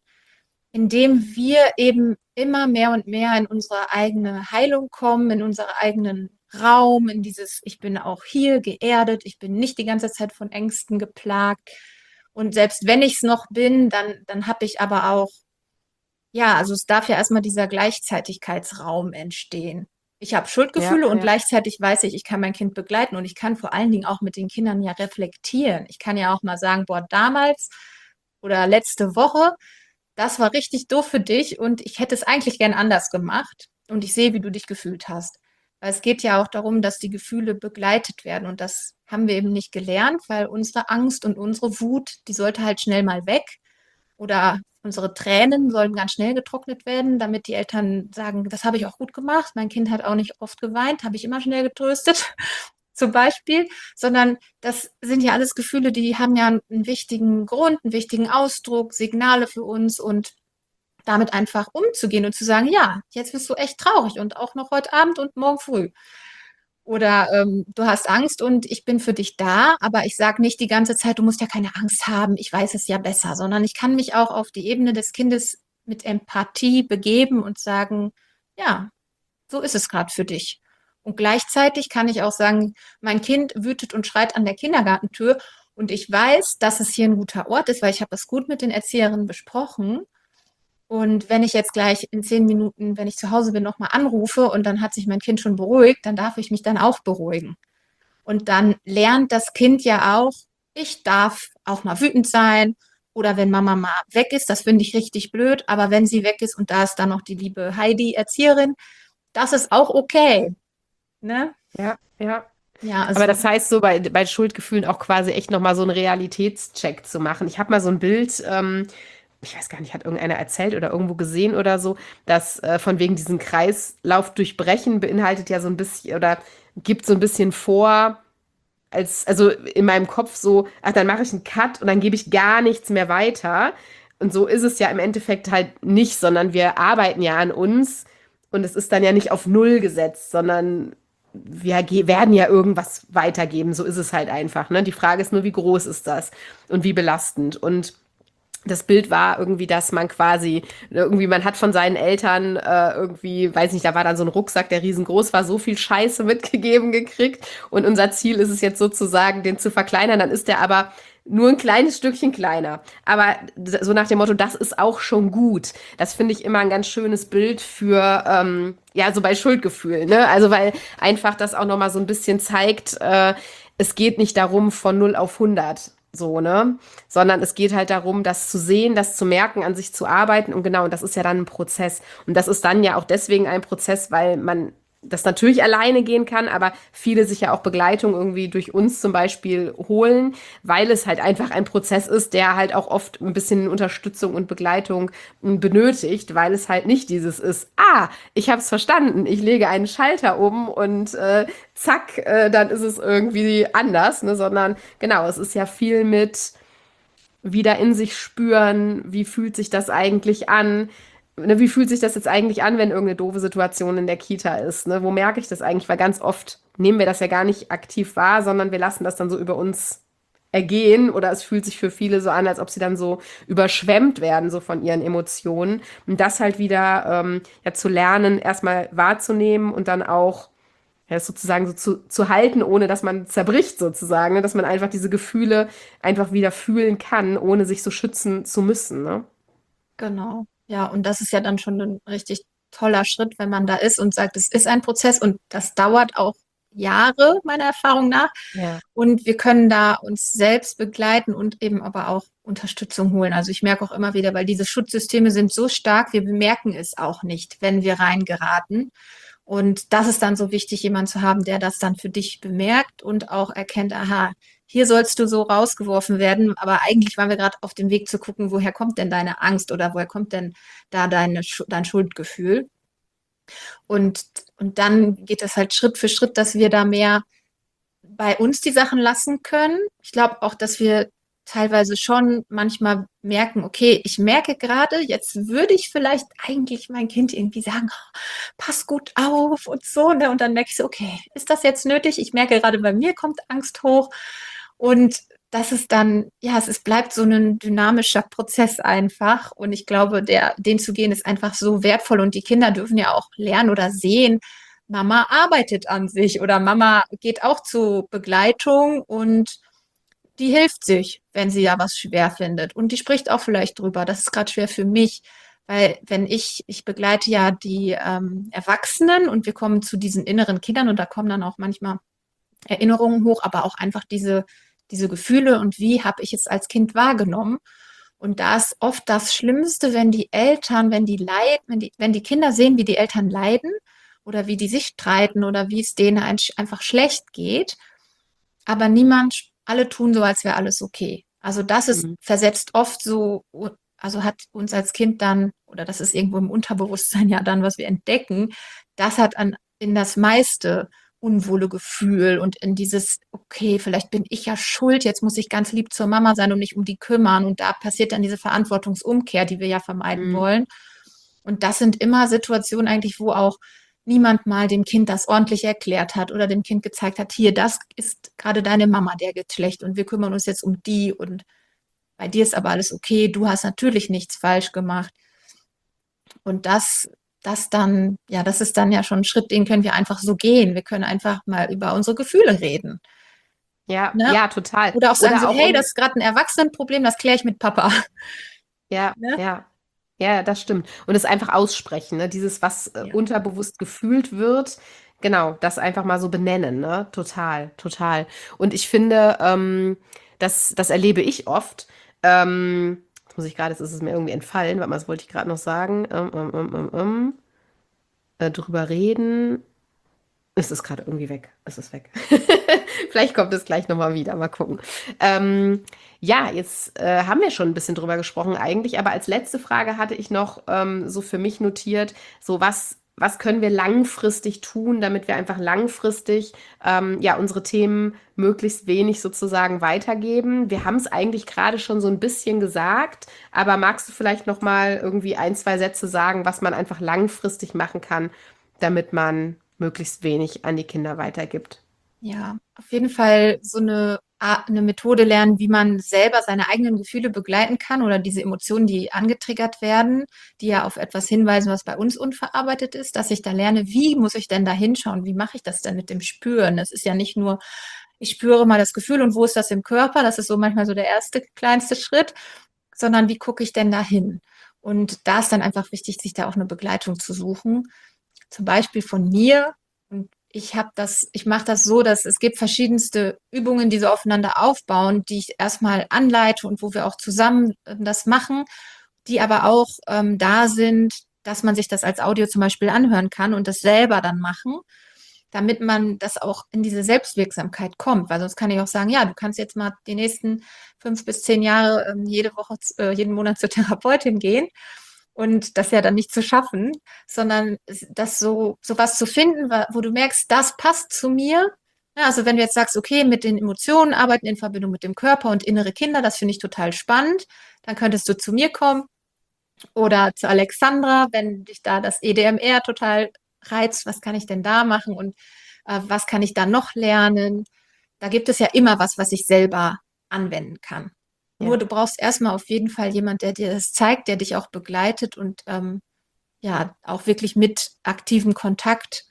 Speaker 2: indem wir eben immer mehr und mehr in unsere eigene Heilung kommen, in unseren eigenen Raum, in dieses, ich bin auch hier geerdet, ich bin nicht die ganze Zeit von Ängsten geplagt. Und selbst wenn ich es noch bin, dann habe ich aber auch, ja, also es darf ja erstmal dieser Gleichzeitigkeitsraum entstehen. Ich habe
Speaker 1: Ja,
Speaker 2: Schuldgefühle und
Speaker 1: ja.
Speaker 2: gleichzeitig weiß ich, ich kann mein Kind begleiten und ich kann vor allen Dingen auch mit den Kindern ja reflektieren. Ich kann ja auch mal sagen, boah, damals oder letzte Woche, das war richtig doof für dich und ich hätte es eigentlich gern anders gemacht und ich sehe, wie du dich gefühlt hast. Weil es geht ja auch darum, dass die Gefühle begleitet werden und das haben wir eben nicht gelernt, weil unsere Angst und unsere Wut, die sollte halt schnell mal weg oder unsere Tränen sollen ganz schnell getrocknet werden, damit die Eltern sagen, das habe ich auch gut gemacht. Mein Kind hat auch nicht oft geweint, habe ich immer schnell getröstet, zum Beispiel, sondern das sind ja alles Gefühle, die haben ja einen wichtigen Grund, einen wichtigen Ausdruck, Signale für uns und damit einfach umzugehen und zu sagen, ja, jetzt bist du echt traurig und auch noch heute Abend und morgen früh. Oder du hast Angst und ich bin für dich da, aber ich sage nicht die ganze Zeit, du musst ja keine Angst haben, ich weiß es ja besser, sondern ich kann mich auch auf die Ebene des Kindes mit Empathie begeben und sagen, ja, so ist es gerade für dich. Und gleichzeitig kann ich auch sagen, mein Kind wütet und schreit an der Kindergartentür und ich weiß, dass es hier ein guter Ort ist, weil ich habe es gut mit den Erzieherinnen besprochen. Und wenn ich jetzt gleich in 10 Minuten, wenn ich zu Hause bin, nochmal anrufe und dann hat sich mein Kind schon beruhigt, dann darf ich mich dann auch beruhigen. Und dann lernt das Kind ja auch, ich darf auch mal wütend sein oder wenn Mama mal weg ist, das finde ich richtig blöd, aber wenn sie weg ist und da ist dann noch die liebe Heidi, Erzieherin, das ist auch okay. Ne?
Speaker 1: Ja, ja.
Speaker 2: Ja,
Speaker 1: Aber
Speaker 2: also
Speaker 1: das heißt, so bei Schuldgefühlen auch quasi echt nochmal so einen Realitätscheck zu machen. Ich habe mal so ein Bild, ich weiß gar nicht, hat irgendeiner erzählt oder irgendwo gesehen oder so, dass von wegen diesen Kreislauf durchbrechen beinhaltet ja so ein bisschen oder gibt so ein bisschen vor, also in meinem Kopf so, ach, dann mache ich einen Cut und dann gebe ich gar nichts mehr weiter. Und so ist es ja im Endeffekt halt nicht, sondern wir arbeiten ja an uns und es ist dann ja nicht auf Null gesetzt, sondern werden ja irgendwas weitergeben. So ist es halt einfach. Ne? Die Frage ist nur, wie groß ist das und wie belastend. Und das Bild war irgendwie, dass man quasi, irgendwie, man hat von seinen Eltern irgendwie, weiß nicht, da war dann so ein Rucksack, der riesengroß war, so viel Scheiße mitgegeben gekriegt. Und unser Ziel ist es jetzt sozusagen, den zu verkleinern. Dann ist der aber nur ein kleines Stückchen kleiner. Aber so nach dem Motto, das ist auch schon gut. Das finde ich immer ein ganz schönes Bild für, ja, so bei Schuldgefühlen. Ne? Also, weil einfach das auch nochmal so ein bisschen zeigt, es geht nicht darum, von 0 auf 100. So, ne? Sondern es geht halt darum, das zu sehen, das zu merken, an sich zu arbeiten. Und genau, und das ist ja dann ein Prozess. Und das ist dann ja auch deswegen ein Prozess, weil man das natürlich alleine gehen kann, aber viele sich ja auch Begleitung irgendwie durch uns zum Beispiel holen, weil es halt einfach ein Prozess ist, der halt auch oft ein bisschen Unterstützung und Begleitung benötigt, weil es halt nicht dieses ist, ich habe es verstanden, ich lege einen Schalter um und zack, dann ist es irgendwie anders, ne? Sondern genau, es ist ja viel mit wieder in sich spüren, wie fühlt sich das eigentlich an? Ne, wie fühlt sich das jetzt eigentlich an, wenn irgendeine doofe Situation in der Kita ist? Ne? Wo merke ich das eigentlich? Weil ganz oft nehmen wir das ja gar nicht aktiv wahr, sondern wir lassen das dann so über uns ergehen oder es fühlt sich für viele so an, als ob sie dann so überschwemmt werden, so von ihren Emotionen. Und das halt wieder ja, zu lernen, erstmal wahrzunehmen und dann auch ja, das sozusagen so zu halten, ohne dass man zerbricht sozusagen, ne? Dass man einfach diese Gefühle einfach wieder fühlen kann, ohne sich so schützen zu müssen. Ne?
Speaker 2: genau. Ja, und das ist ja dann schon ein richtig toller Schritt, wenn man da ist und sagt, es ist ein Prozess und das dauert auch Jahre, meiner Erfahrung nach.
Speaker 1: Ja.
Speaker 2: Und wir können da uns selbst begleiten und eben aber auch Unterstützung holen. Also ich merke auch immer wieder, weil diese Schutzsysteme sind so stark, wir bemerken es auch nicht, wenn wir reingeraten. Und das ist dann so wichtig, jemanden zu haben, der das dann für dich bemerkt und auch erkennt, aha, hier sollst du so rausgeworfen werden, aber eigentlich waren wir gerade auf dem Weg zu gucken, woher kommt denn deine Angst oder woher kommt denn da dein Schuldgefühl? Und, und dann geht es halt Schritt für Schritt, dass wir da mehr bei uns die Sachen lassen können. Ich glaube auch, dass wir teilweise schon manchmal merken, okay, ich merke gerade, jetzt würde ich vielleicht eigentlich mein Kind irgendwie sagen, oh, pass gut auf und so, ne? Und dann merke ich so, okay, ist das jetzt nötig? Ich merke gerade, bei mir kommt Angst hoch. Und das ist dann, ja, bleibt so ein dynamischer Prozess einfach. Und ich glaube, den zu gehen ist einfach so wertvoll. Und die Kinder dürfen ja auch lernen oder sehen, Mama arbeitet an sich oder Mama geht auch zur Begleitung und die hilft sich, wenn sie ja was schwer findet. Und die spricht auch vielleicht drüber. Das ist gerade schwer für mich, weil wenn ich begleite ja die Erwachsenen und wir kommen zu diesen inneren Kindern und da kommen dann auch manchmal Erinnerungen hoch, aber auch einfach diese Gefühle und wie habe ich es als Kind wahrgenommen. Und da ist oft das Schlimmste, wenn die Eltern, wenn die leiden, wenn die Kinder sehen, wie die Eltern leiden oder wie die sich streiten oder wie es denen einfach schlecht geht, aber alle tun so, als wäre alles okay. Also das ist
Speaker 1: Mhm.
Speaker 2: versetzt oft so, also hat uns als Kind dann, oder das ist irgendwo im Unterbewusstsein ja dann, was wir entdecken, das hat in das meiste unwohle Gefühl und in dieses, okay, vielleicht bin ich ja schuld, jetzt muss ich ganz lieb zur Mama sein und mich um die kümmern. Und da passiert dann diese Verantwortungsumkehr, die wir ja vermeiden
Speaker 1: Mhm.
Speaker 2: wollen. Und das sind immer Situationen eigentlich, wo auch niemand mal dem Kind das ordentlich erklärt hat oder dem Kind gezeigt hat, hier, das ist gerade deine Mama, der geht schlecht und wir kümmern uns jetzt um die und bei dir ist aber alles okay, du hast natürlich nichts falsch gemacht. Und das ist dann ja schon ein Schritt, den können wir einfach so gehen. Wir können einfach mal über unsere Gefühle reden.
Speaker 1: Ja,
Speaker 2: Ne?
Speaker 1: ja, total.
Speaker 2: Oder auch sagen
Speaker 1: Oder
Speaker 2: so,
Speaker 1: auch
Speaker 2: hey, das ist gerade ein Erwachsenenproblem, das kläre ich mit Papa.
Speaker 1: ja,
Speaker 2: Ne?
Speaker 1: ja. Ja, das stimmt. Und es einfach aussprechen, ne? Dieses, was
Speaker 2: Ja.
Speaker 1: unterbewusst gefühlt wird, genau, das einfach mal so benennen, ne? Total, total. Und ich finde, das erlebe ich oft. Jetzt muss ich gerade, jetzt ist es mir irgendwie entfallen, warte mal, das wollte ich gerade noch sagen. Drüber reden. Es ist gerade irgendwie weg. Es ist weg. Vielleicht kommt es gleich nochmal wieder. Mal gucken. Ja, jetzt haben wir schon ein bisschen drüber gesprochen eigentlich, aber als letzte Frage hatte ich noch so für mich notiert, so was können wir langfristig tun, damit wir einfach langfristig ja unsere Themen möglichst wenig sozusagen weitergeben. Wir haben es eigentlich gerade schon so ein bisschen gesagt, aber magst du vielleicht noch mal irgendwie ein, zwei Sätze sagen, was man einfach langfristig machen kann, damit man möglichst wenig an die Kinder weitergibt?
Speaker 2: Ja, auf jeden Fall so eine Methode lernen, wie man selber seine eigenen Gefühle begleiten kann oder diese Emotionen, die angetriggert werden, die ja auf etwas hinweisen, was bei uns unverarbeitet ist, dass ich da lerne, wie muss ich denn da hinschauen? Wie mache ich das denn mit dem Spüren? Das ist ja nicht nur, ich spüre mal das Gefühl und wo ist das im Körper? Das ist so manchmal so der erste kleinste Schritt, sondern wie gucke ich denn da hin? Und da ist dann einfach wichtig, sich da auch eine Begleitung zu suchen, zum Beispiel von mir. Und ich mache das so, dass es gibt verschiedenste Übungen, die so aufeinander aufbauen, die ich erstmal anleite und wo wir auch zusammen das machen, die aber auch da sind, dass man sich das als Audio zum Beispiel anhören kann und das selber dann machen, damit man das auch in diese Selbstwirksamkeit kommt. Weil sonst kann ich auch sagen, ja, du kannst jetzt mal die nächsten 5 bis 10 Jahre jede Woche, jeden Monat zur Therapeutin gehen. Und das ja dann nicht zu schaffen, sondern das so was zu finden, wo du merkst, das passt zu mir. Ja, also wenn du jetzt sagst, okay, mit den Emotionen arbeiten in Verbindung mit dem Körper und innere Kinder, das finde ich total spannend, dann könntest du zu mir kommen oder zu Alexandra, wenn dich da das EDMR total reizt, was kann ich denn da machen und was kann ich da noch lernen? Da gibt es ja immer was, was ich selber anwenden kann. Nur
Speaker 1: Ja.
Speaker 2: du brauchst erstmal auf jeden Fall jemand, der dir das zeigt, der dich auch begleitet und ja, auch wirklich mit aktivem Kontakt,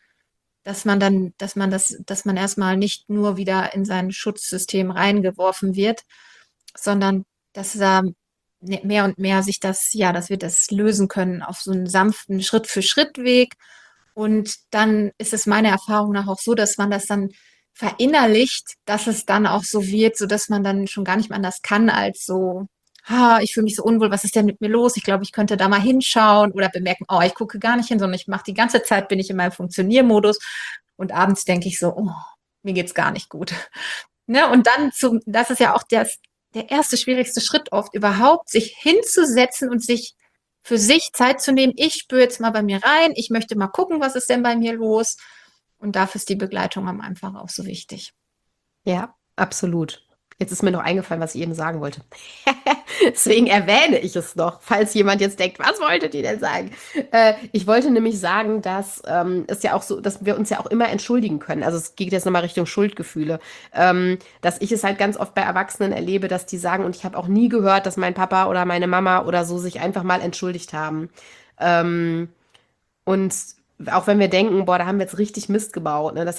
Speaker 2: dass man erstmal nicht nur wieder in sein Schutzsystem reingeworfen wird, sondern dass da mehr und mehr sich dass wir das lösen können auf so einen sanften Schritt-für-Schritt-Weg. Und dann ist es meiner Erfahrung nach auch so, dass man das dann verinnerlicht, dass es dann auch so wird, so dass man dann schon gar nicht mehr anders kann, als so ich fühle mich so unwohl, was ist denn mit mir los? Ich glaube, ich könnte da mal hinschauen oder bemerken, oh, ich gucke gar nicht hin, sondern ich mache die ganze Zeit, bin ich in meinem Funktioniermodus und abends denke ich so, oh, mir geht's gar nicht gut. Ne? Und dann das ist ja auch der erste schwierigste Schritt oft, überhaupt sich hinzusetzen und sich für sich Zeit zu nehmen. Ich spüre jetzt mal bei mir rein, ich möchte mal gucken, was ist denn bei mir los. Und dafür ist die Begleitung am Anfang auch so wichtig.
Speaker 1: Ja, absolut. Jetzt ist mir noch eingefallen, was ich eben sagen wollte. Deswegen erwähne ich es noch, falls jemand jetzt denkt, was wolltet ihr denn sagen? Ich wollte nämlich sagen, dass es ja auch so, dass wir uns ja auch immer entschuldigen können. Also es geht jetzt nochmal Richtung Schuldgefühle. Dass ich es halt ganz oft bei Erwachsenen erlebe, dass die sagen, und ich habe auch nie gehört, dass mein Papa oder meine Mama oder so sich einfach mal entschuldigt haben. Ähm, und auch wenn wir denken, boah, da haben wir jetzt richtig Mist gebaut, ne?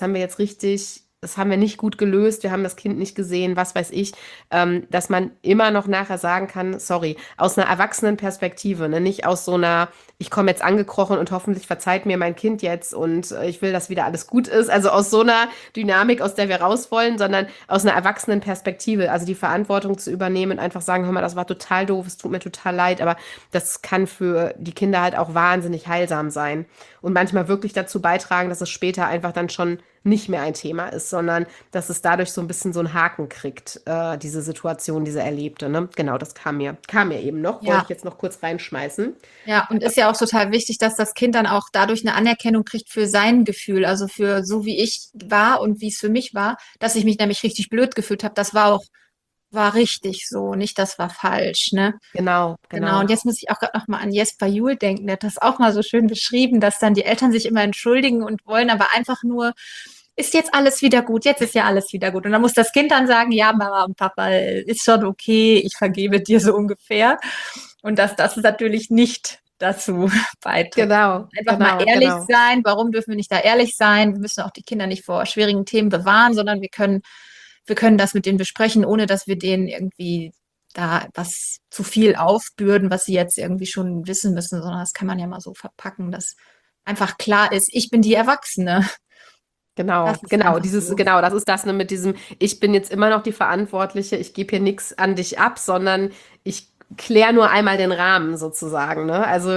Speaker 1: Das haben wir nicht gut gelöst, wir haben das Kind nicht gesehen, was weiß ich, dass man immer noch nachher sagen kann, sorry, aus einer Erwachsenenperspektive, ne? Nicht aus so einer, ich komme jetzt angekrochen und hoffentlich verzeiht mir mein Kind jetzt und ich will, dass wieder alles gut ist. Also aus so einer Dynamik, aus der wir raus wollen, sondern aus einer Erwachsenenperspektive, also die Verantwortung zu übernehmen und einfach sagen, hör mal, das war total doof, es tut mir total leid, aber das kann für die Kinder halt auch wahnsinnig heilsam sein und manchmal wirklich dazu beitragen, dass es später einfach dann schon nicht mehr ein Thema ist, sondern dass es dadurch so ein bisschen so einen Haken kriegt, diese Situation, diese erlebte. Ne? Genau, das kam mir eben noch, wollte
Speaker 2: Ja,
Speaker 1: ich jetzt noch kurz reinschmeißen.
Speaker 2: ja, und ist ja auch total wichtig, dass das Kind dann auch dadurch eine Anerkennung kriegt für sein Gefühl, also für so wie ich war und wie es für mich war, dass ich mich nämlich richtig blöd gefühlt habe. War richtig so, nicht das war falsch, ne?
Speaker 1: Genau,
Speaker 2: Genau. Und
Speaker 1: genau.
Speaker 2: jetzt muss ich auch gerade noch mal an Jesper Juhl denken. Der hat das auch mal so schön beschrieben, dass dann die Eltern sich immer entschuldigen und wollen aber einfach nur, ist jetzt alles wieder gut? Jetzt ist ja alles wieder gut. Und dann muss das Kind dann sagen, ja, Mama und Papa, ist schon okay, ich vergebe dir so ungefähr. Und dass das natürlich nicht dazu beiträgt.
Speaker 1: Genau,
Speaker 2: Einfach mal
Speaker 1: genau,
Speaker 2: ehrlich
Speaker 1: genau.
Speaker 2: sein. Warum dürfen wir nicht da ehrlich sein? Wir müssen auch die Kinder nicht vor schwierigen Themen bewahren, sondern wir können das mit denen besprechen, ohne dass wir denen irgendwie da was zu viel aufbürden, was sie jetzt irgendwie schon wissen müssen, sondern das kann man ja mal so verpacken, dass einfach klar ist, ich bin die Erwachsene.
Speaker 1: Genau,
Speaker 2: Das ist
Speaker 1: genau,
Speaker 2: einfach so.
Speaker 1: genau, das ist das, ne, mit diesem, ich bin jetzt immer noch die Verantwortliche, ich gebe hier nichts an dich ab, sondern ich kläre nur einmal den Rahmen sozusagen, ne? Also,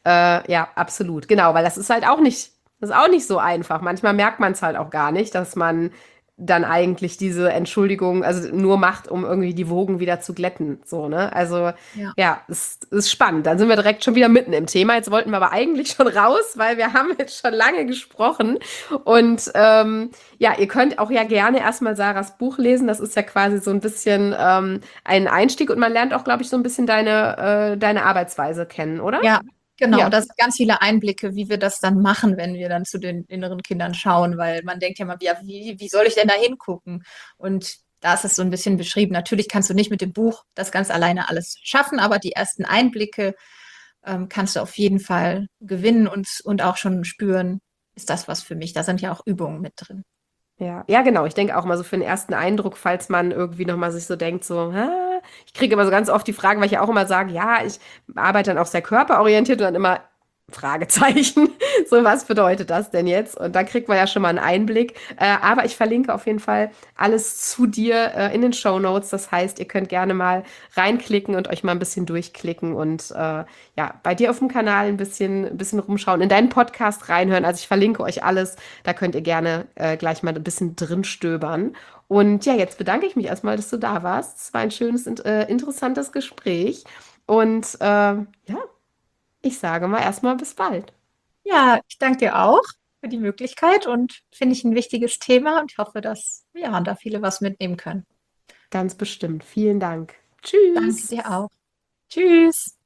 Speaker 1: ja, absolut, genau, weil das ist auch nicht so einfach. Manchmal merkt man es halt auch gar nicht, dass man dann eigentlich diese Entschuldigung, also nur macht, um irgendwie die Wogen wieder zu glätten, so, ne? Also,
Speaker 2: Ja.
Speaker 1: ja, es ist spannend. Dann sind wir direkt schon wieder mitten im Thema. Jetzt wollten wir aber eigentlich schon raus, weil wir haben jetzt schon lange gesprochen. Und ja, ihr könnt auch ja gerne erstmal Sarahs Buch lesen. Das ist ja quasi so ein bisschen ein Einstieg und man lernt auch, glaube ich, so ein bisschen deine Arbeitsweise kennen, oder?
Speaker 2: Ja, genau.
Speaker 1: Ja,
Speaker 2: Das sind ganz viele Einblicke, wie wir das dann machen, wenn wir dann zu den inneren Kindern schauen, weil man denkt ja mal, ja, wie soll ich denn da hingucken? Und da ist es so ein bisschen beschrieben. Natürlich kannst du nicht mit dem Buch das ganz alleine alles schaffen, aber die ersten Einblicke kannst du auf jeden Fall gewinnen und auch schon spüren, ist das was für mich. Da sind ja auch Übungen mit drin.
Speaker 1: ja, ja, genau. Ich denke auch mal so für den ersten Eindruck, falls man irgendwie nochmal sich so denkt, so, ich kriege immer so ganz oft die Fragen, weil ich ja auch immer sage, ja, ich arbeite dann auch sehr körperorientiert und dann immer Fragezeichen. So, was bedeutet das denn jetzt? Und da kriegt man ja schon mal einen Einblick. Aber ich verlinke auf jeden Fall alles zu dir in den Show Notes. Das heißt, ihr könnt gerne mal reinklicken und euch mal ein bisschen durchklicken und ja, bei dir auf dem Kanal ein bisschen rumschauen, in deinen Podcast reinhören. Also ich verlinke euch alles. Da könnt ihr gerne gleich mal ein bisschen drin stöbern. Und ja, jetzt bedanke ich mich erstmal, dass du da warst. Es war ein schönes, interessantes Gespräch. Und ja, ich sage mal erstmal bis bald.
Speaker 2: Ja, ich danke dir auch für die Möglichkeit und finde ich ein wichtiges Thema und ich hoffe, dass ja, da viele was mitnehmen können.
Speaker 1: Ganz bestimmt. Vielen Dank.
Speaker 2: Danke
Speaker 1: Tschüss.
Speaker 2: dir auch. Tschüss.